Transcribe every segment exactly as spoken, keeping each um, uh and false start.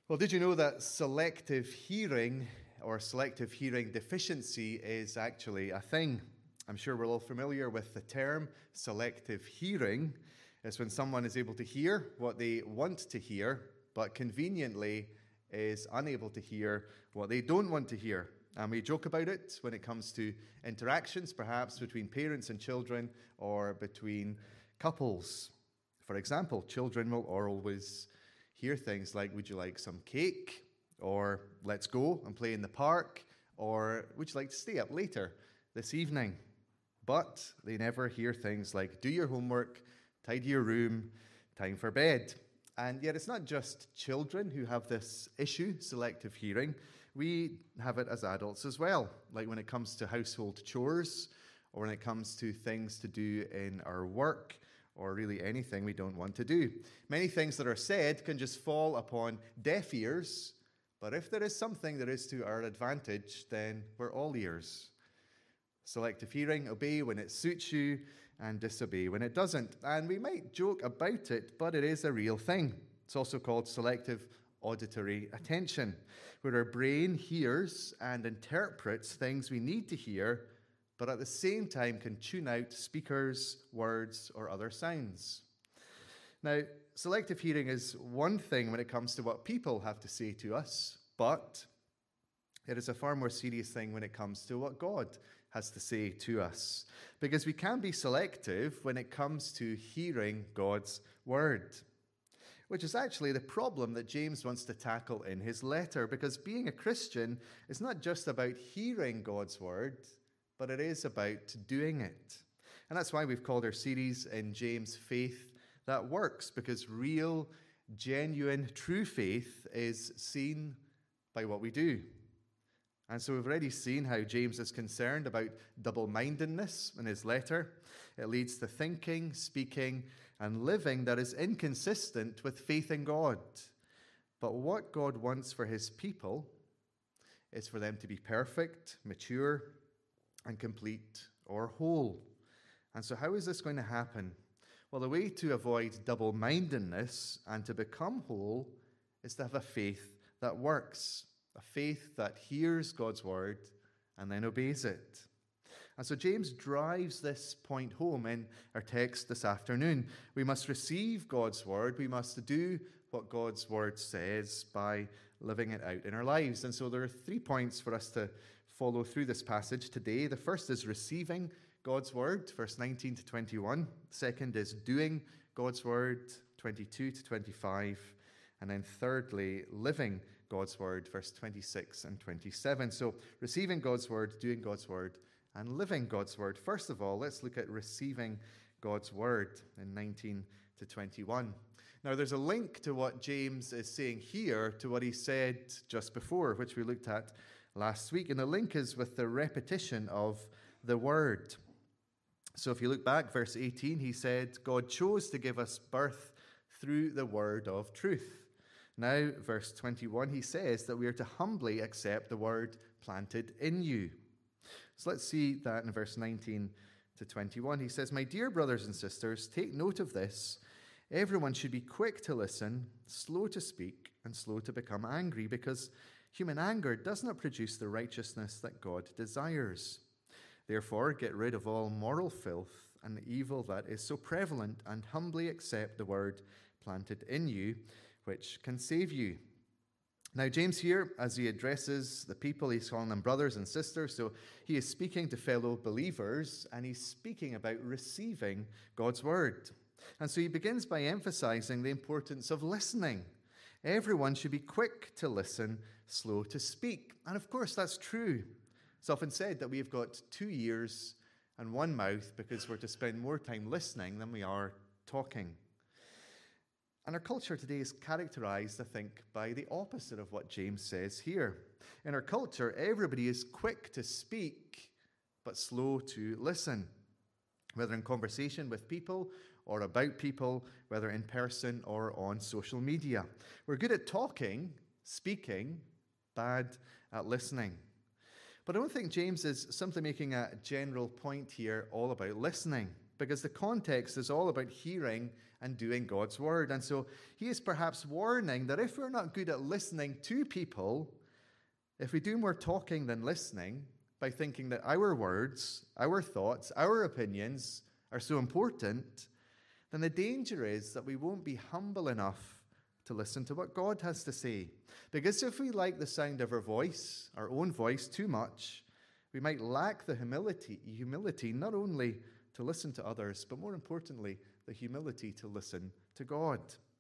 Well, did you know that selective hearing or selective hearing deficiency is actually a thing? I'm sure we're all familiar with the term selective hearing. It's when someone is able to hear what they want to hear, but conveniently is unable to hear what they don't want to hear. And we joke about it when it comes to interactions, perhaps between parents and children or between couples. For example, children will always hear things like, would you like some cake? Or let's go and play in the park? Or would you like to stay up later this evening? But they never hear things like, do your homework, tidy your room, time for bed. And yet it's not just children who have this issue, selective hearing. We have it as adults as well, like when it comes to household chores, or when it comes to things to do in our work, or really anything we don't want to do. Many things that are said can just fall upon deaf ears, but if there is something that is to our advantage, then we're all ears. Selective hearing, obey when it suits you, and disobey when it doesn't. And we might joke about it, but it is a real thing. It's also called selective auditory attention, where our brain hears and interprets things we need to hear, but at the same time can tune out speakers, words, or other sounds. Now, selective hearing is one thing when it comes to what people have to say to us, but it is a far more serious thing when it comes to what God has to say to us, because we can be selective when it comes to hearing God's word, which is actually the problem that James wants to tackle in his letter, because being a Christian is not just about hearing God's word, but it is about doing it. And that's why we've called our series in James Faith That Works, because real, genuine, true faith is seen by what we do. And so we've already seen how James is concerned about double-mindedness in his letter. It leads to thinking, speaking, and living that is inconsistent with faith in God. But what God wants for his people is for them to be perfect, mature, and complete or whole. And so how is this going to happen? Well, the way to avoid double-mindedness and to become whole is to have a faith that works, a faith that hears God's word and then obeys it. And so James drives this point home in our text this afternoon. We must receive God's word. We must do what God's word says by living it out in our lives. And so there are three points for us to follow through this passage today. The first is receiving God's word, verse nineteen to twenty-one. Second is doing God's word, twenty-two to twenty-five. And then thirdly, living God's word, verse twenty-six and twenty-seven. So receiving God's word, doing God's word, and living God's word. First of all, let's look at receiving God's word in nineteen to twenty-one. Now, there's a link to what James is saying here to what he said just before, which we looked at last week. And the link is with the repetition of the word. So if you look back, verse eighteen, he said, God chose to give us birth through the word of truth. Now, verse twenty-one, he says that we are to humbly accept the word planted in you. So let's see that in verse nineteen to twenty-one. He says, my dear brothers and sisters, take note of this. Everyone should be quick to listen, slow to speak, and slow to become angry, because human anger does not produce the righteousness that God desires. Therefore, get rid of all moral filth and the evil that is so prevalent, and humbly accept the word planted in you, which can save you. Now, James here, as he addresses the people, he's calling them brothers and sisters. So he is speaking to fellow believers, and he's speaking about receiving God's word. And so he begins by emphasizing the importance of listening. Everyone should be quick to listen, slow to speak. And of course, that's true. It's often said that we've got two ears and one mouth because we're to spend more time listening than we are talking. And our culture today is characterized, I think, by the opposite of what James says here. In our culture, everybody is quick to speak, but slow to listen, whether in conversation with people or about people, whether in person or on social media. We're good at talking, speaking, bad at listening. But I don't think James is simply making a general point here all about listening. because the context is all about hearing and doing God's word. And so he is perhaps warning that if we're not good at listening to people, if we do more talking than listening by thinking that our words, our thoughts, our opinions are so important, then the danger is that we won't be humble enough to listen to what God has to say. Because if we like the sound of our voice, our own voice, too much, we might lack the humility, humility not only to listen to others, but more importantly, the humility to listen to God.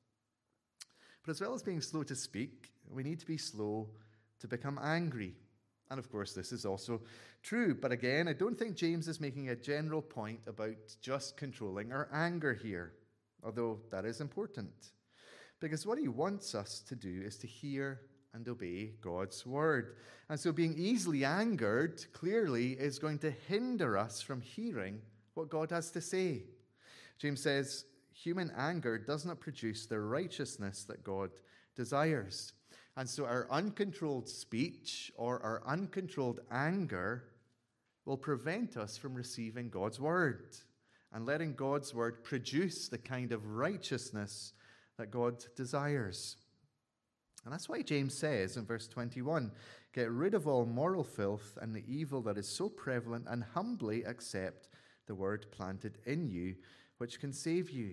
But as well as being slow to speak, we need to be slow to become angry. And of course, this is also true. But again, I don't think James is making a general point about just controlling our anger here, although that is important. Because what he wants us to do is to hear and obey God's word. And so being easily angered clearly is going to hinder us from hearing what God has to say. James says, human anger does not produce the righteousness that God desires. And so our uncontrolled speech or our uncontrolled anger will prevent us from receiving God's word and letting God's word produce the kind of righteousness that God desires. And that's why James says in verse twenty-one, get rid of all moral filth and the evil that is so prevalent, and humbly accept the word planted in you, which can save you.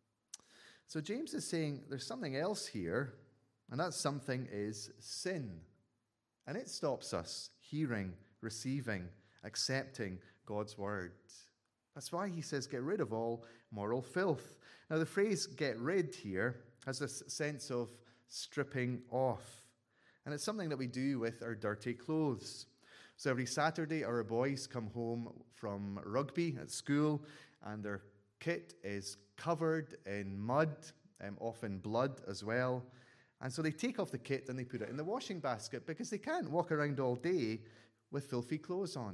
So James is saying there's something else here, and that something is sin. And it stops us hearing, receiving, accepting God's word. That's why he says get rid of all moral filth. Now the phrase get rid here has this sense of stripping off. And it's something that we do with our dirty clothes. So every Saturday our boys come home from rugby at school and their kit is covered in mud, um, often blood as well. And so they take off the kit and they put it in the washing basket because they can't walk around all day with filthy clothes on.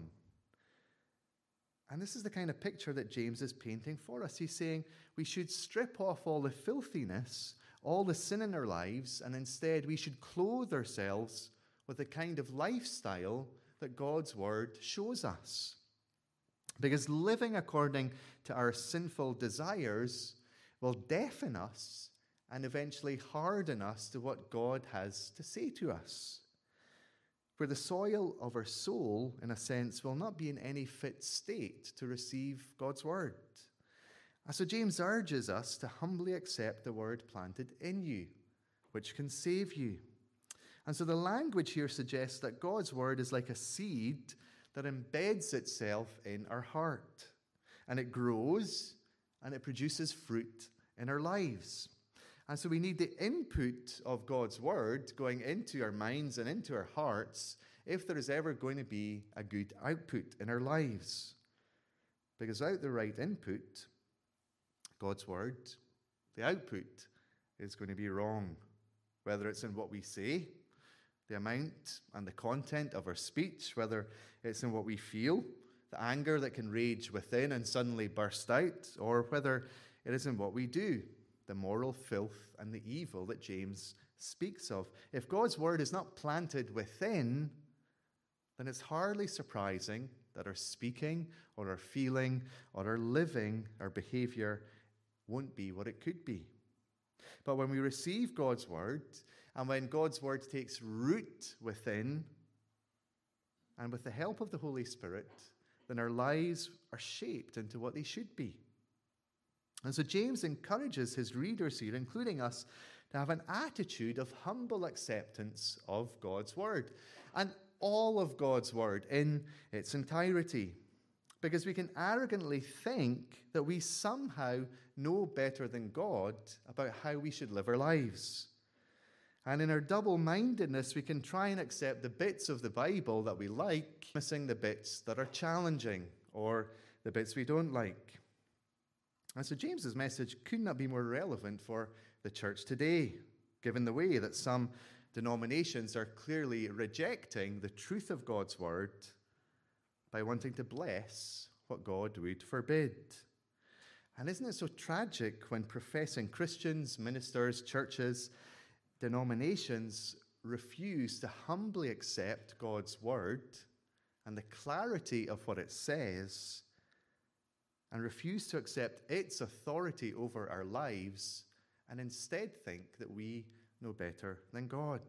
And this is the kind of picture that James is painting for us. He's saying we should strip off all the filthiness, all the sin in our lives, and instead we should clothe ourselves with the kind of lifestyle that God's word shows us. Because living according to our sinful desires will deafen us and eventually harden us to what God has to say to us. For the soil of our soul, in a sense, will not be in any fit state to receive God's word. And so James urges us to humbly accept the word planted in you, which can save you. And so the language here suggests that God's word is like a seed that embeds itself in our heart. And it grows and it produces fruit in our lives. And so we need the input of God's word going into our minds and into our hearts if there is ever going to be a good output in our lives. Because without the right input, God's word, the output is going to be wrong. Whether it's in what we say, the amount and the content of our speech, whether it's in what we feel, the anger that can rage within and suddenly burst out, or whether it is in what we do, the moral filth and the evil that James speaks of. If God's word is not planted within, then it's hardly surprising that our speaking or our feeling or our living, our behavior won't be what it could be. But when we receive God's word, and when God's word takes root within, and with the help of the Holy Spirit, then our lives are shaped into what they should be. And so James encourages his readers here, including us, to have an attitude of humble acceptance of God's word, and all of God's word in its entirety. Because we can arrogantly think that we somehow know better than God about how we should live our lives. And in our double-mindedness, we can try and accept the bits of the Bible that we like, missing the bits that are challenging or the bits we don't like. And so James's message could not be more relevant for the church today, given the way that some denominations are clearly rejecting the truth of God's word by wanting to bless what God would forbid. And isn't it so tragic when professing Christians, ministers, churches, denominations refuse to humbly accept God's word and the clarity of what it says, and refuse to accept its authority over our lives and instead think that we know better than God.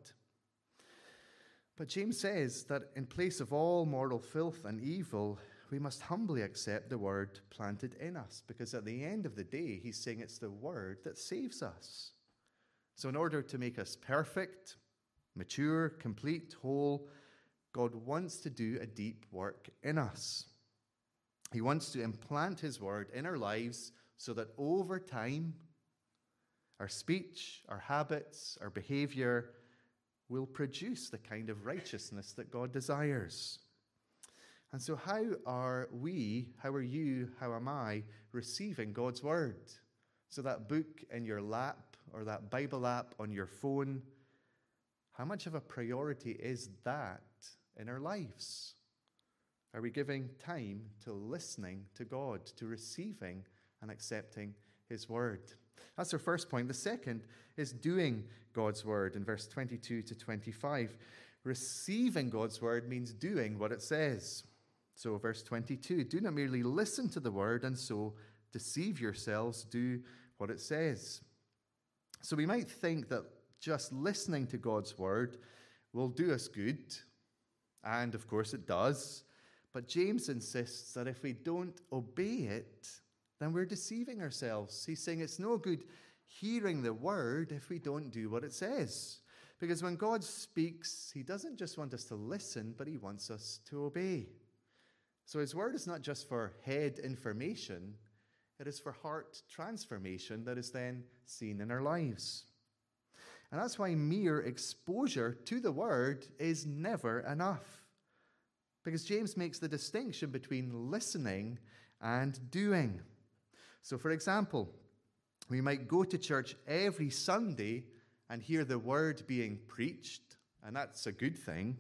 But James says that in place of all moral filth and evil, we must humbly accept the word planted in us, because at the end of the day, he's saying it's the word that saves us. So in order to make us perfect, mature, complete, whole, God wants to do a deep work in us. He wants to implant his word in our lives so that over time, our speech, our habits, our behavior will produce the kind of righteousness that God desires. And so how are we, how are you, how am I receiving God's word? So that book in your lap or that Bible app on your phone, how much of a priority is that in our lives? Are we giving time to listening to God, to receiving and accepting his word? That's our first point. The second is doing God's word in verse twenty-two to twenty-five. Receiving God's word means doing what it says. So verse twenty-two, do not merely listen to the word and so deceive yourselves, do what it says. So we might think that just listening to God's word will do us good, and of course it does. But James insists that if we don't obey it, then we're deceiving ourselves. He's saying it's no good hearing the word if we don't do what it says. Because when God speaks, he doesn't just want us to listen, but he wants us to obey. So his word is not just for head information, it is for heart transformation that is then seen in our lives. And that's why mere exposure to the word is never enough. Because James makes the distinction between listening and doing. So, for example, we might go to church every Sunday and hear the word being preached, and that's a good thing.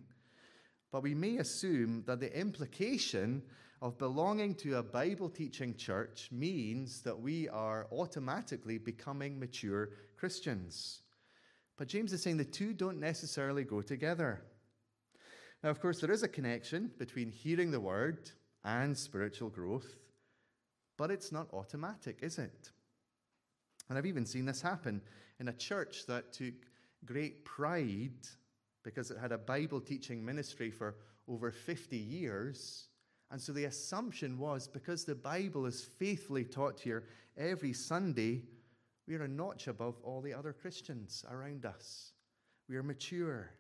But we may assume that the implication of belonging to a Bible-teaching church means that we are automatically becoming mature Christians. But James is saying the two don't necessarily go together. Now, of course, there is a connection between hearing the word and spiritual growth, but it's not automatic, is it? And I've even seen this happen in a church that took great pride because it had a Bible teaching ministry for over fifty years. And so the assumption was, because the Bible is faithfully taught here every Sunday, we are a notch above all the other Christians around us. We are mature.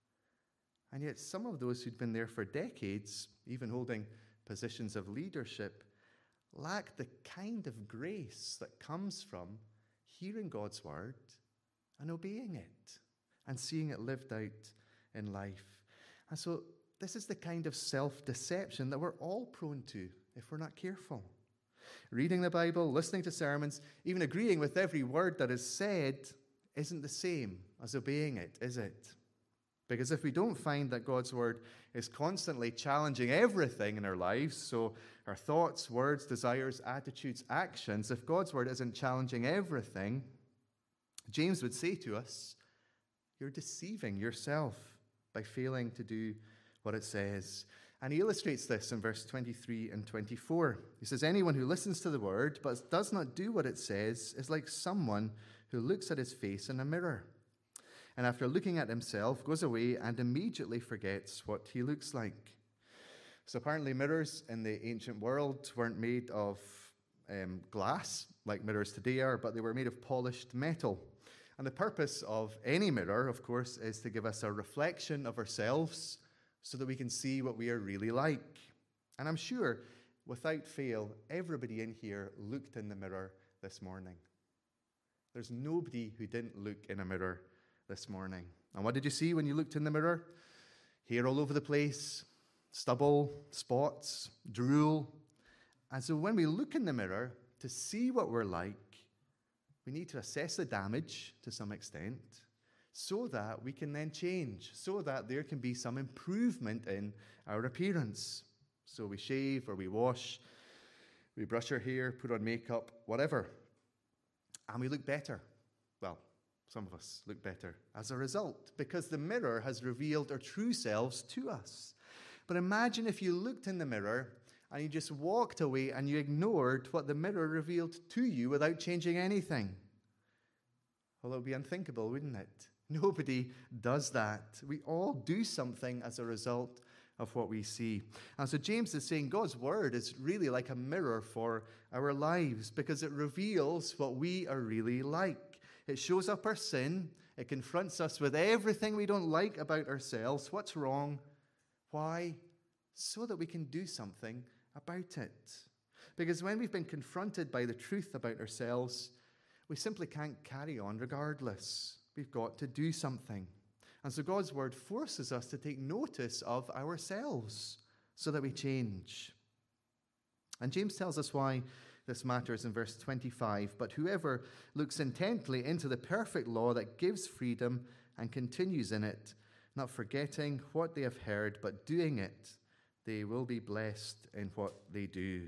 And yet some of those who'd been there for decades, even holding positions of leadership, lack the kind of grace that comes from hearing God's word and obeying it and seeing it lived out in life. And so this is the kind of self-deception that we're all prone to if we're not careful. Reading the Bible, listening to sermons, even agreeing with every word that is said isn't the same as obeying it, is it? Because if we don't find that God's word is constantly challenging everything in our lives, so our thoughts, words, desires, attitudes, actions, if God's word isn't challenging everything, James would say to us, you're deceiving yourself by failing to do what it says. And he illustrates this in verse twenty-three and twenty-four. He says, anyone who listens to the word but does not do what it says is like someone who looks at his face in a mirror, and after looking at himself, goes away and immediately forgets what he looks like. So apparently mirrors in the ancient world weren't made of um, glass, like mirrors today are, but they were made of polished metal. And the purpose of any mirror, of course, is to give us a reflection of ourselves so that we can see what we are really like. And I'm sure, without fail, everybody in here looked in the mirror this morning. There's nobody who didn't look in a mirror this morning. And what did you see when you looked in the mirror? Hair all over the place, stubble, spots, drool. And so when we look in the mirror to see what we're like, we need to assess the damage to some extent so that we can then change, so that there can be some improvement in our appearance. So we shave or we wash, we brush our hair, put on makeup, whatever, and we look better. Well, some of us look better as a result, because the mirror has revealed our true selves to us. But imagine if you looked in the mirror and you just walked away and you ignored what the mirror revealed to you without changing anything? Well, it would be unthinkable, wouldn't it? Nobody does that. We all do something as a result of what we see. And so James is saying God's word is really like a mirror for our lives because it reveals what we are really like. It shows up our sin. It confronts us with everything we don't like about ourselves. What's wrong? Why? So that we can do something about it. Because when we've been confronted by the truth about ourselves, we simply can't carry on regardless. We've got to do something. And so God's word forces us to take notice of ourselves so that we change. And James tells us why this matters in verse twenty-five. But whoever looks intently into the perfect law that gives freedom and continues in it, not forgetting what they have heard, but doing it, they will be blessed in what they do.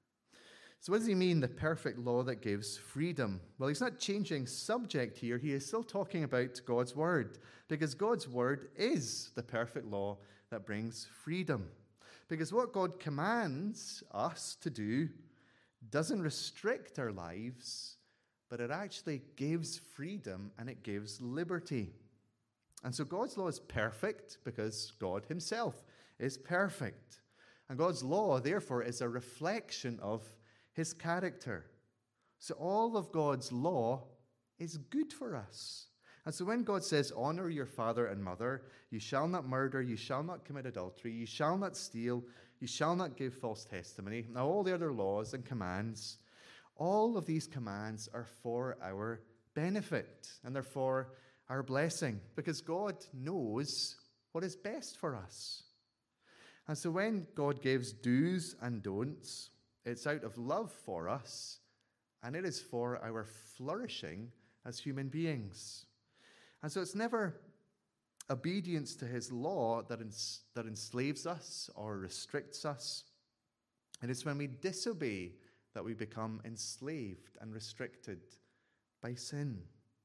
So what does he mean, the perfect law that gives freedom? Well, he's not changing subject here. He is still talking about God's word, because God's word is the perfect law that brings freedom. Because what God commands us to do doesn't restrict our lives, but it actually gives freedom and it gives liberty. And so God's law is perfect because God himself is perfect. And God's law, therefore, is a reflection of his character. So all of God's law is good for us. And so when God says, honor your father and mother, you shall not murder, you shall not commit adultery, you shall not steal, you shall not give false testimony, now all the other laws and commands, all of these commands are for our benefit and they're for our blessing because God knows what is best for us. And so when God gives do's and don'ts, it's out of love for us, and it is for our flourishing as human beings. And so it's never obedience to his law that, ens- that enslaves us or restricts us. And it's when we disobey that we become enslaved and restricted by sin.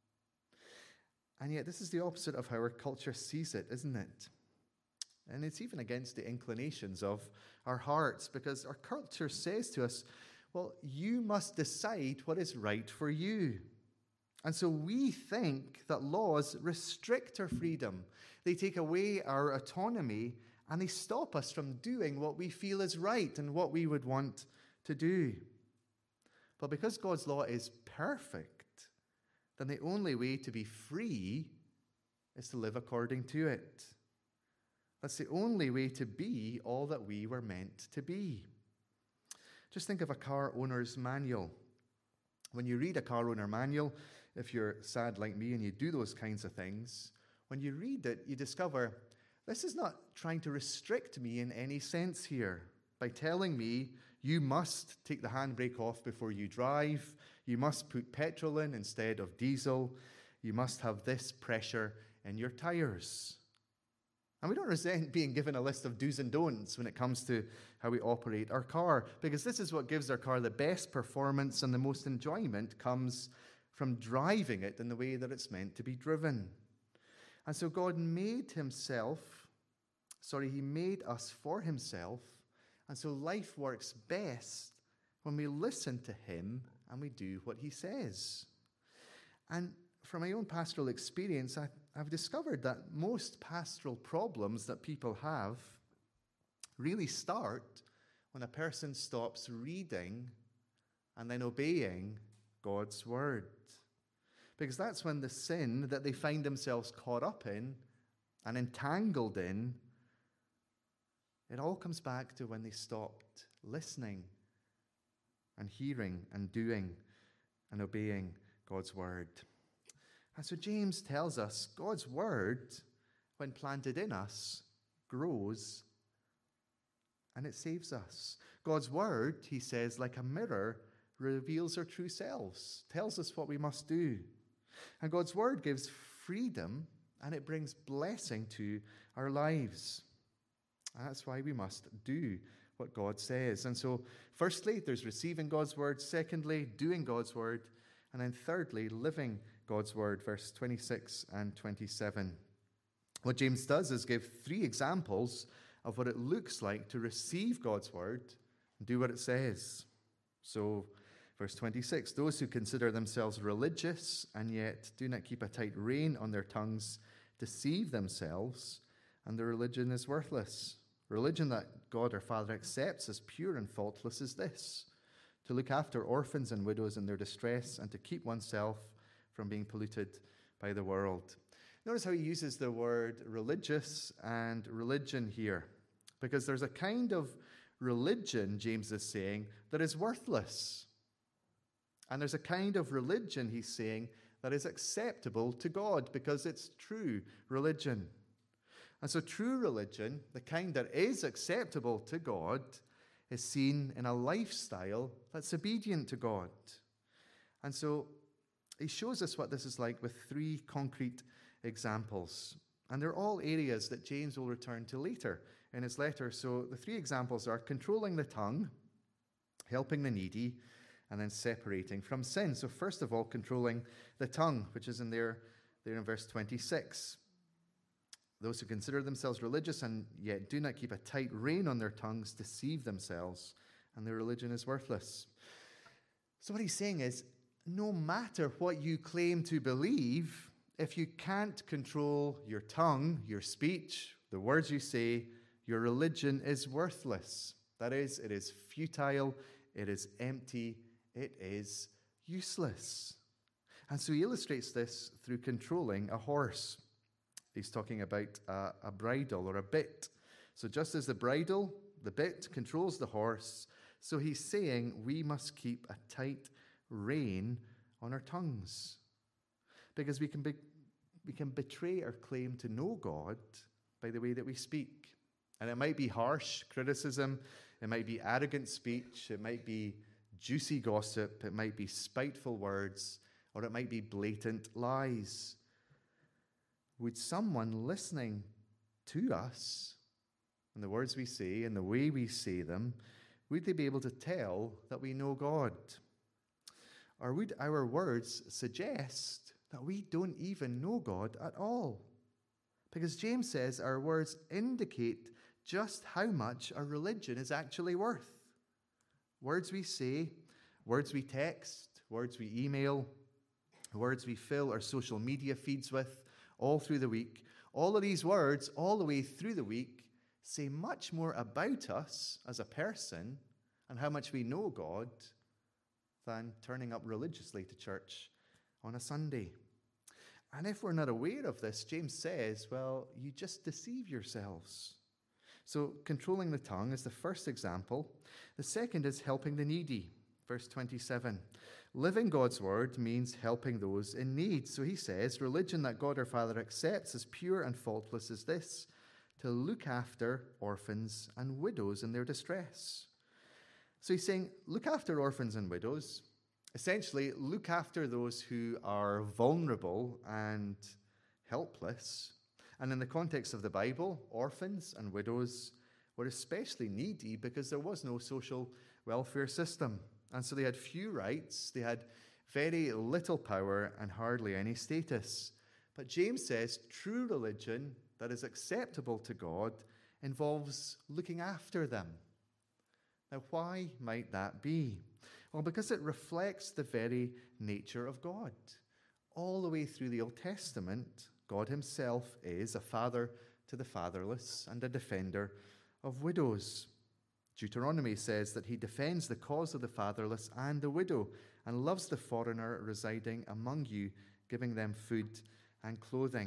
And yet this is the opposite of how our culture sees it, isn't it? And it's even against the inclinations of our hearts, because our culture says to us, well, you must decide what is right for you. And so we think that laws restrict our freedom. They take away our autonomy and they stop us from doing what we feel is right and what we would want to do. But because God's law is perfect, then the only way to be free is to live according to it. That's the only way to be all that we were meant to be. Just think of a car owner's manual. When you read a car owner manual, if you're sad like me and you do those kinds of things, when you read it, you discover this is not trying to restrict me in any sense here by telling me you must take the handbrake off before you drive, you must put petrol in instead of diesel, you must have this pressure in your tires. And we don't resent being given a list of do's and don'ts when it comes to how we operate our car, because this is what gives our car the best performance, and the most enjoyment comes from driving it in the way that it's meant to be driven. And so God made himself, sorry, he made us for himself, and so life works best when we listen to him and we do what he says. And from my own pastoral experience, I, I've discovered that most pastoral problems that people have really start when a person stops reading and then obeying God's word. Because that's when the sin that they find themselves caught up in and entangled in, it all comes back to when they stopped listening and hearing and doing and obeying God's word. And so James tells us God's word, when planted in us, grows and it saves us. God's word, he says, like a mirror, reveals our true selves, tells us what we must do. And God's word gives freedom and it brings blessing to our lives. And that's why we must do what God says. And so, firstly, there's receiving God's word. Secondly, doing God's word. And then thirdly, living God's word, verse twenty-six and twenty-seven. What James does is give three examples of what it looks like to receive God's word, Do what it says. So, verse twenty-six, those who consider themselves religious and yet do not keep a tight rein on their tongues deceive themselves, and their religion is worthless. Religion that God our Father accepts as pure and faultless is this: to look after orphans and widows in their distress and to keep oneself from being polluted by the world. Notice how he uses the word religious and religion here, because there's a kind of religion, James is saying, that is worthless. And there's a kind of religion, he's saying, that is acceptable to God because it's true religion. And so true religion, the kind that is acceptable to God, is seen in a lifestyle that's obedient to God. And so he shows us what this is like with three concrete examples. And they're all areas that James will return to later in his letter. So the three examples are controlling the tongue, helping the needy, and then separating from sin. So first of all, controlling the tongue, which is in there, there in verse twenty-six. Those who consider themselves religious and yet do not keep a tight rein on their tongues deceive themselves, and their religion is worthless. So what he's saying is, no matter what you claim to believe, if you can't control your tongue, your speech, the words you say, your religion is worthless. That is, it is futile, it is empty, it is useless. And so he illustrates this through controlling a horse. He's talking about a, a bridle or a bit. So just as the bridle, the bit, controls the horse, so he's saying we must keep a tight rein on our tongues. Because we can, be, we can betray our claim to know God by the way that we speak. And it might be harsh criticism, it might be arrogant speech, it might be juicy gossip, it might be spiteful words, or it might be blatant lies. Would someone listening to us and the words we say and the way we say them, would they be able to tell that we know God? Or would our words suggest that we don't even know God at all? Because James says our words indicate just how much our religion is actually worth. Words we say, words we text, words we email, words we fill our social media feeds with, all through the week. All of these words, all the way through the week, say much more about us as a person and how much we know God than turning up religiously to church on a Sunday. And if we're not aware of this, James says, well, you just deceive yourselves. So controlling the tongue is the first example. The second is helping the needy. Verse twenty-seven. Living God's word means helping those in need. So he says, religion that God our Father accepts as pure and faultless is this: to look after orphans and widows in their distress. So he's saying, look after orphans and widows. Essentially, look after those who are vulnerable and helpless. And in the context of the Bible, orphans and widows were especially needy because there was no social welfare system. And so they had few rights, they had very little power and hardly any status. But James says true religion that is acceptable to God involves looking after them. Now, why might that be? Well, because it reflects the very nature of God. All the way through the Old Testament, God himself is a father to the fatherless and a defender of widows. Deuteronomy says that he defends the cause of the fatherless and the widow and loves the foreigner residing among you, giving them food and clothing.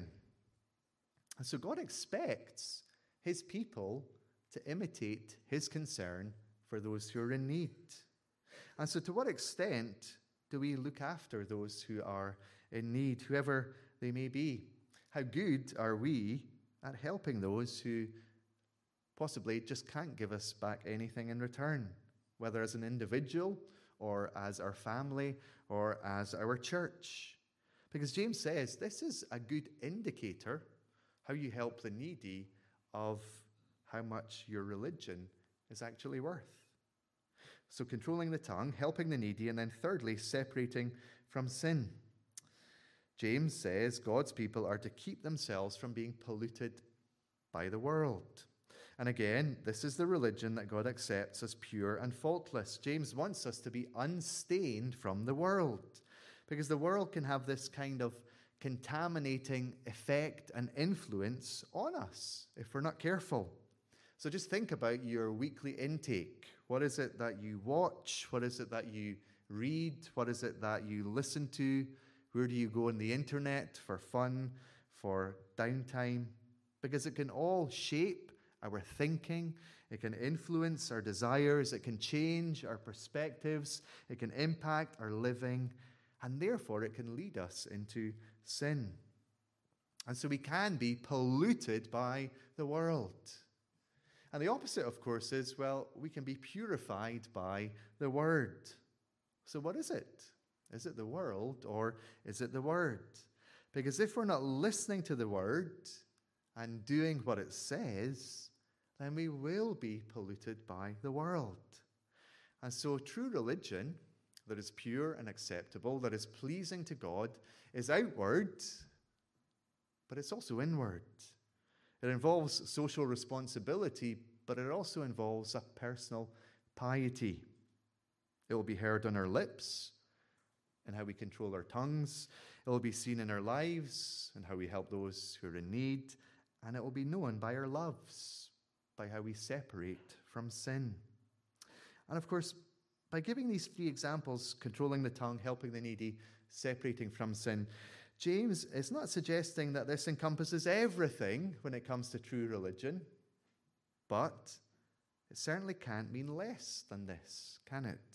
And so God expects his people to imitate his concern for those who are in need. And so to what extent do we look after those who are in need, whoever they may be? How good are we at helping those who possibly just can't give us back anything in return, whether as an individual or as our family or as our church? Because James says this is a good indicator, how you help the needy, of how much your religion is actually worth. So controlling the tongue, helping the needy, and then thirdly, separating from sin. James says God's people are to keep themselves from being polluted by the world. And again, this is the religion that God accepts as pure and faultless. James wants us to be unstained from the world, because the world can have this kind of contaminating effect and influence on us if we're not careful. So just think about your weekly intake. What is it that you watch? What is it that you read? What is it that you listen to? Where do you go on the internet for fun, for downtime? Because it can all shape our thinking. It can influence our desires. It can change our perspectives. It can impact our living. And therefore, it can lead us into sin. And so we can be polluted by the world. And the opposite, of course, is, well, we can be purified by the Word. So what is it? Is it the world or is it the Word? Because if we're not listening to the Word and doing what it says, then we will be polluted by the world. And so true religion that is pure and acceptable, that is pleasing to God, is outward, but it's also inward. It involves social responsibility, but it also involves a personal piety. It will be heard on our lips and how we control our tongues. It will be seen in our lives and how we help those who are in need. And it will be known by our loves, by how we separate from sin. And of course, by giving these three examples, controlling the tongue, helping the needy, separating from sin, James is not suggesting that this encompasses everything when it comes to true religion, but it certainly can't mean less than this, can it?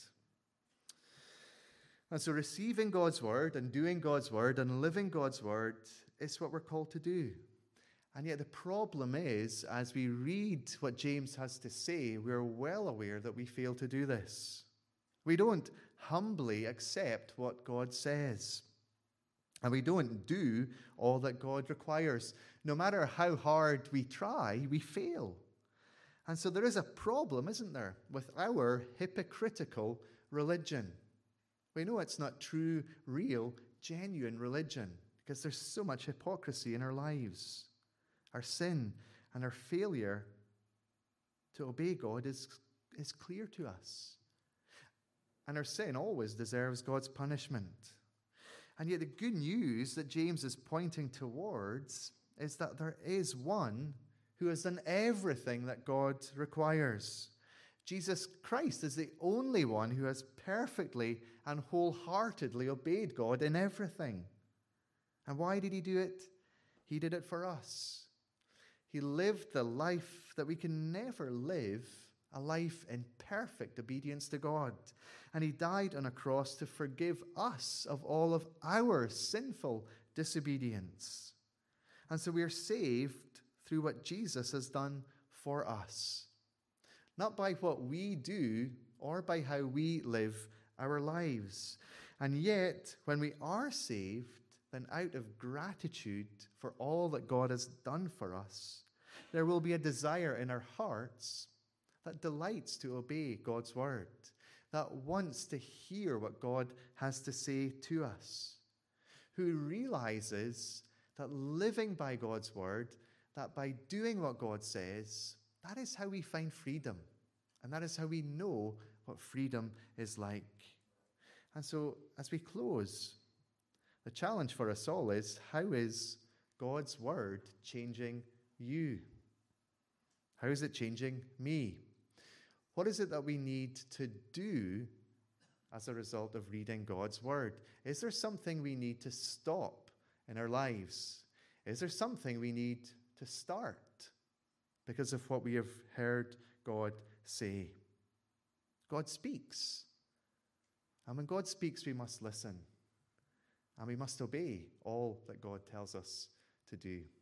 And so receiving God's word and doing God's word and living God's word is what we're called to do. And yet the problem is, as we read what James has to say, we're well aware that we fail to do this. We don't humbly accept what God says. And we don't do all that God requires. No matter how hard we try, we fail. And so there is a problem, isn't there, with our hypocritical religion. We know it's not true, real, genuine religion because there's so much hypocrisy in our lives. Our sin and our failure to obey God is, is clear to us. And our sin always deserves God's punishment. And yet the good news that James is pointing towards is that there is one who has done everything that God requires. Jesus Christ is the only one who has perfectly and wholeheartedly obeyed God in everything. And why did he do it? He did it for us. He lived the life that we can never live, a life in perfect obedience to God. And he died on a cross to forgive us of all of our sinful disobedience. And so we are saved through what Jesus has done for us. Not by what we do or by how we live our lives. And yet, when we are saved, then out of gratitude for all that God has done for us, there will be a desire in our hearts that delights to obey God's word, that wants to hear what God has to say to us, who realizes that living by God's word, that by doing what God says, that is how we find freedom. And that is how we know what freedom is like. And so, as we close, the challenge for us all is, how is God's word changing you? How is it changing me? What is it that we need to do as a result of reading God's word? Is there something we need to stop in our lives? Is there something we need to start because of what we have heard God say? God speaks. And when God speaks, we must listen. And we must obey all that God tells us to do.